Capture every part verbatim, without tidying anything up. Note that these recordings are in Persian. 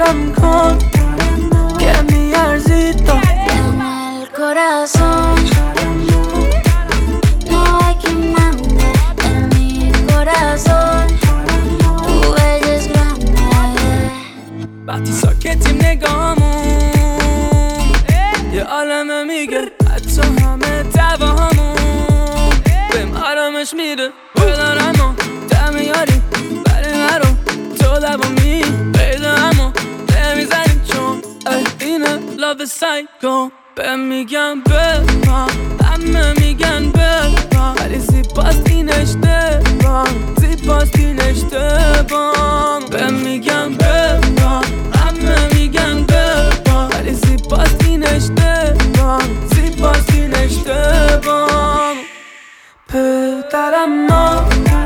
پدرم کن که میارزی تو En el corazón no hay quien mande. En mi corazón tu ella es grande. وقتی ساکتیم نگاهمون یه عالمه میگه حتی همه دعواهامون بهم آرامش میده بدارم و دم یاری برای من رو تو لبامی پیدا همو نمیزنیم چون اینه love سایکو بهم میگن ببان همه میگن ببان ولی زیباست این اشتباه زیباست این اشتباه بهم میگن ببان همه میگن ببان ولی زیباست این اشتباه زیباست این اشتباه پدرم ما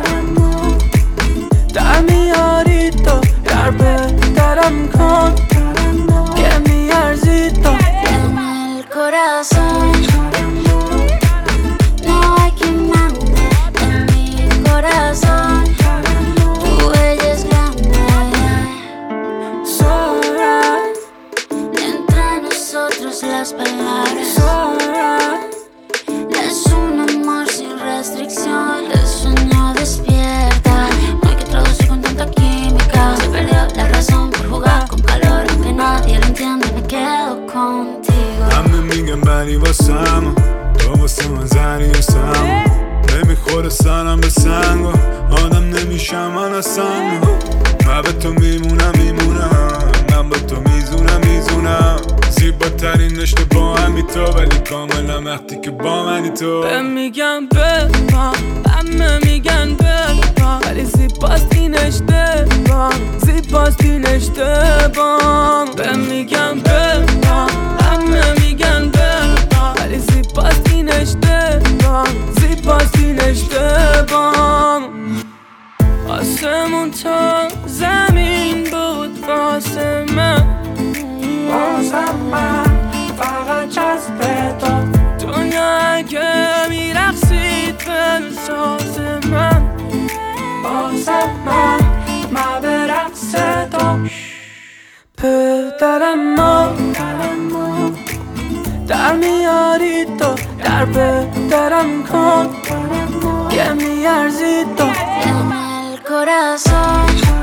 در میاری تو در پدرم کن که میارزی تو En el corazón no hay quien mande. En mi corazón tu ella es grande. So right, Entre nosotros las palabras so right. es un amor sin restricción. El sueño despierta. No hay que traducir con tanta química. Se perdió la razón por jugar con calor. Aunque nadie lo entiende, me quedo contigo. همه میگن بری واسم تو واسه من زنی هستم نمیخوره سرم به سنگ و آدم نمیشم من اصلا من به تو میمونم میمونم من به تو میزونم میزونم زیباترین رشته با همی تو ولی کاملا وقتی که با منی تو بهم میگن ببان همه میگن ببان ولی زیباست این اشتباه زیباست این اشتباه بهم میگن ببان همه میگن ببان ولی زیباست این اشتباه زیباست این اشتباه آسمون تا زمین بود واسه من واسه من فقط جذب تو دنیا اگه میرقصید بلساز من واسه من من به رقص تو پدرم ما در میاری تو در پدرم کن که میارزی تو En el corazón